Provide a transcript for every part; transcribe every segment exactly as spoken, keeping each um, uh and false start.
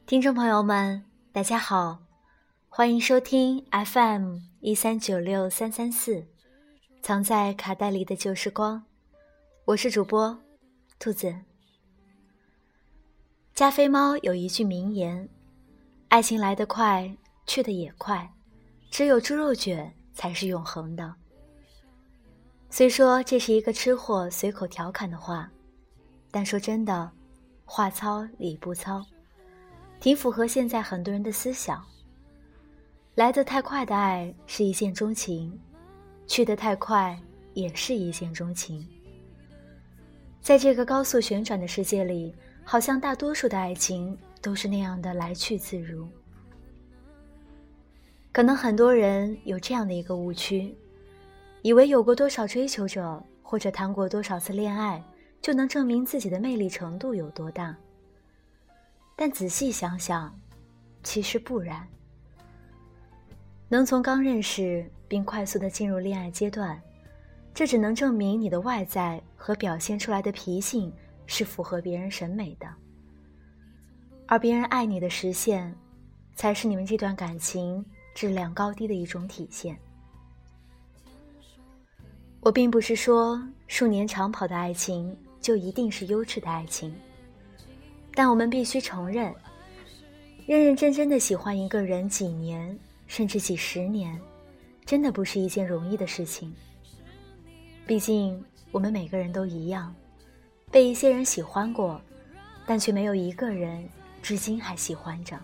听众朋友们，大家好，欢迎收听 F M 一三九六三三四，藏在卡带里的旧时光，我是主播兔子。加菲猫有一句名言：爱情来得快，去得也快，只有猪肉卷才是永恒的。虽说这是一个吃货随口调侃的话，但说真的，话糙理不糙，挺符合现在很多人的思想。来得太快的爱是一见钟情，去得太快也是一见钟情。在这个高速旋转的世界里，好像大多数的爱情都是那样的来去自如。可能很多人有这样的一个误区，以为有过多少追求者，或者谈过多少次恋爱，就能证明自己的魅力程度有多大。但仔细想想，其实不然。能从刚认识并快速地进入恋爱阶段，这只能证明你的外在和表现出来的脾性是符合别人审美的，而别人爱你的实现，才是你们这段感情质量高低的一种体现。我并不是说数年长跑的爱情就一定是优质的爱情，但我们必须承认，认认真真的喜欢一个人几年甚至几十年，真的不是一件容易的事情。毕竟我们每个人都一样，被一些人喜欢过，但却没有一个人至今还喜欢着。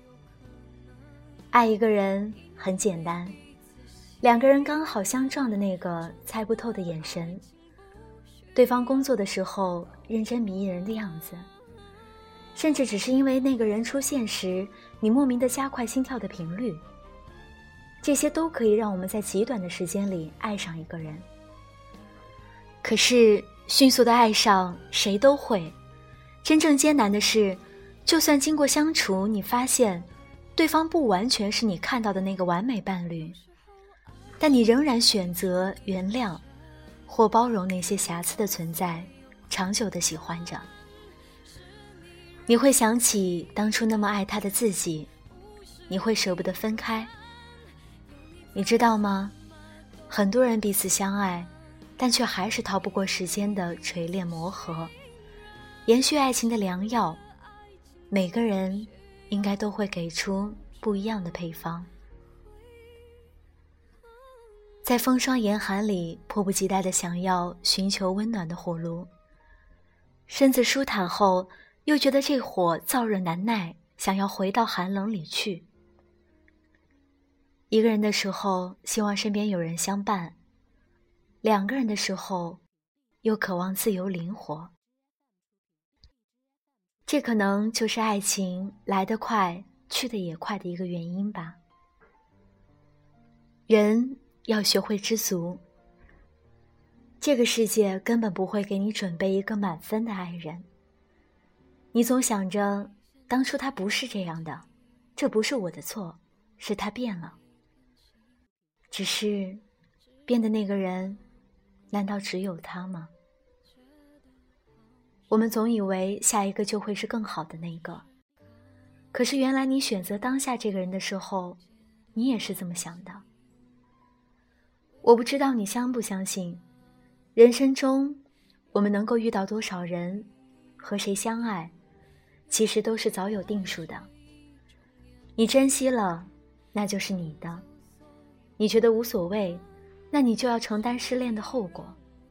爱一个人很简单，两个人刚好相撞的那个猜不透的眼神，对方工作的时候认真迷人的样子，甚至只是因为那个人出现时你莫名的加快心跳的频率，这些都可以让我们在极短的时间里爱上一个人。可是迅速的爱上谁都会，真正艰难的是，就算经过相处，你发现对方不完全是你看到的那个完美伴侣，但你仍然选择原谅或包容那些瑕疵的存在，长久地喜欢着。你会想起当初那么爱他的自己，你会舍不得分开。你知道吗？很多人彼此相爱，但却还是逃不过时间的锤炼磨合。延续爱情的良药，每个人应该都会给出不一样的配方。在风霜严寒里迫不及待地想要寻求温暖的火炉，身子舒坦后又觉得这火燥热难耐，想要回到寒冷里去。一个人的时候希望身边有人相伴，两个人的时候又渴望自由灵活。这可能就是爱情来得快去得也快的一个原因吧。人要学会知足，这个世界根本不会给你准备一个满分的爱人。你总想着当初他不是这样的，这不是我的错，是他变了。只是变的那个人难道只有他吗？我们总以为下一个就会是更好的那个，可是原来你选择当下这个人的时候，你也是这么想的。我不知道你相不相信，人生中我们能够遇到多少人，和谁相爱，其实都是早有定数的。你珍惜了，那就是你的；你觉得无所谓，那你就要承担失恋的后果。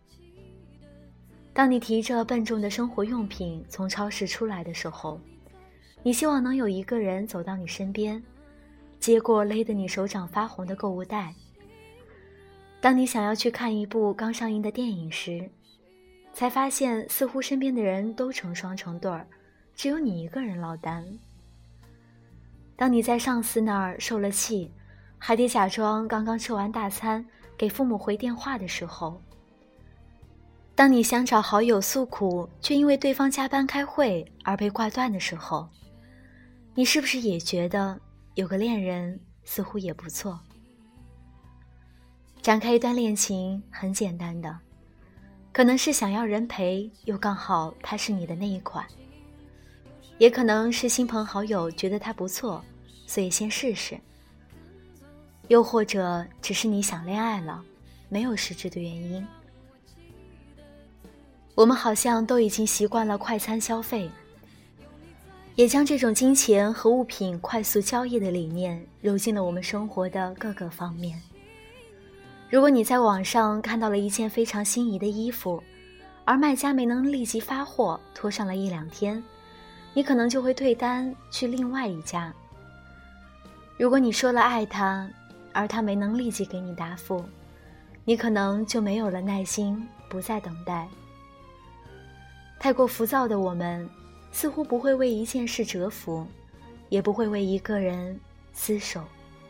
当你提着笨重的生活用品从超市出来的时候，你希望能有一个人走到你身边，接过勒得你手掌发红的购物袋。当你想要去看一部刚上映的电影时，才发现似乎身边的人都成双成对儿，只有你一个人落单。当你在上司那儿受了气，还得假装刚刚吃完大餐给父母回电话的时候，当你想找好友诉苦，却因为对方加班开会而被挂断的时候，你是不是也觉得有个恋人似乎也不错？展开一段恋情很简单的，可能是想要人陪，又刚好他是你的那一款。 也可能是亲朋好友觉得他不错，所以先试试。又或者只是你想恋爱了，没有实质的原因。我们好像都已经习惯了快餐消费，也将这种金钱和物品快速交易的理念揉进了我们生活的各个方面。如果你在网上看到了一件非常心仪的衣服，而卖家没能立即发货，拖上了一两天，你可能就会退单去另外一家。如果你说了爱他，而他没能立即给你答复，你可能就没有了耐心，不再等待。太过浮躁的我们，似乎不会为一件事折服，也不会为一个人厮守。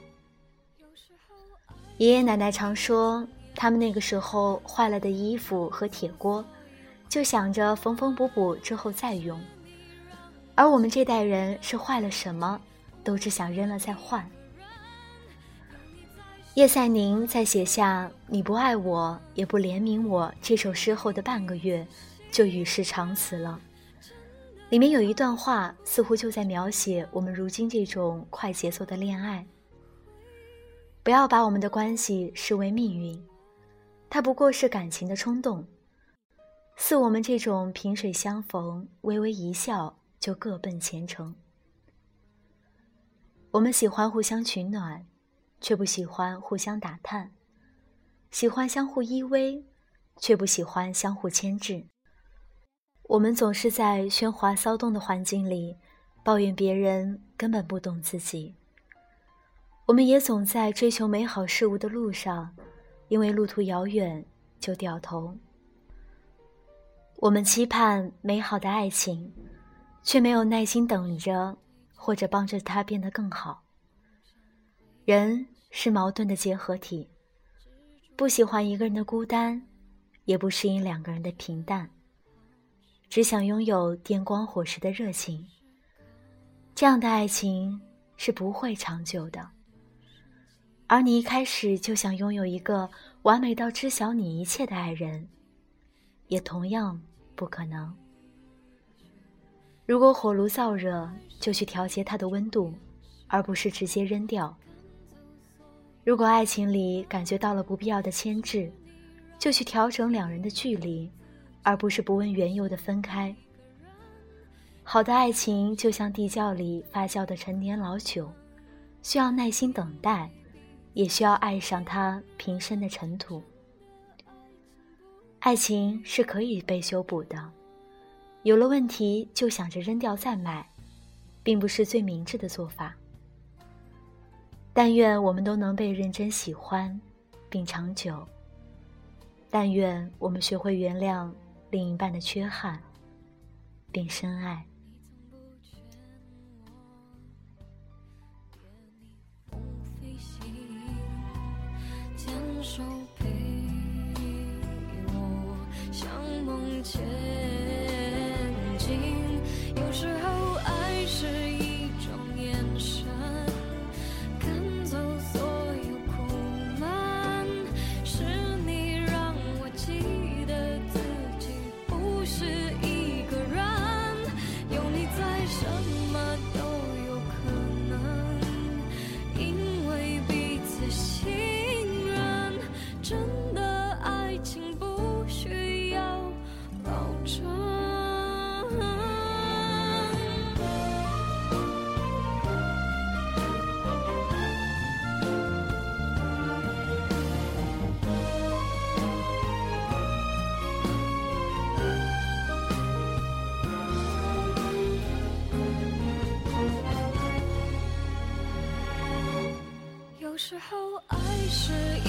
爷爷奶奶常说，他们那个时候坏了的衣服和铁锅，就想着缝缝补补之后再用，而我们这代人是坏了什么都只想扔了再换。叶赛宁在写下你不爱我也不怜悯我这首诗后的半个月就与世长辞了。里面有一段话似乎就在描写我们如今这种快节奏的恋爱。不要把我们的关系视为命运，它不过是感情的冲动，似我们这种萍水相逢，微微一笑就各奔前程。我们喜欢互相取暖，却不喜欢互相打探，喜欢相互依偎，却不喜欢相互牵制。我们总是在喧哗骚动的环境里抱怨别人根本不懂自己，我们也总在追求美好事物的路上，因为路途遥远就掉头。我们期盼美好的爱情，却没有耐心等着或者帮着它变得更好。人是矛盾的结合体，不喜欢一个人的孤单，也不适应两个人的平淡，只想拥有电光火石的热情。这样的爱情是不会长久的，而你一开始就想拥有一个完美到知晓你一切的爱人，也同样不可能。如果火炉燥热，就去调节它的温度，而不是直接扔掉。如果爱情里感觉到了不必要的牵制，就去调整两人的距离，而不是不问缘由的分开。好的爱情就像地窖里发酵的陈年老酒，需要耐心等待，也需要爱上它瓶身的尘土。爱情是可以被修补的，有了问题就想着扔掉再买，并不是最明智的做法。但愿我们都能被认真喜欢并长久，但愿我们学会原谅另一半的缺憾并深爱。 牵手陪我向梦前进，有时候爱是一种眼神，赶走所有苦闷，是你让我记得自己不是一个人，有你在什么都有可能，因为彼此信任，真的爱情不需要保证。有时候爱是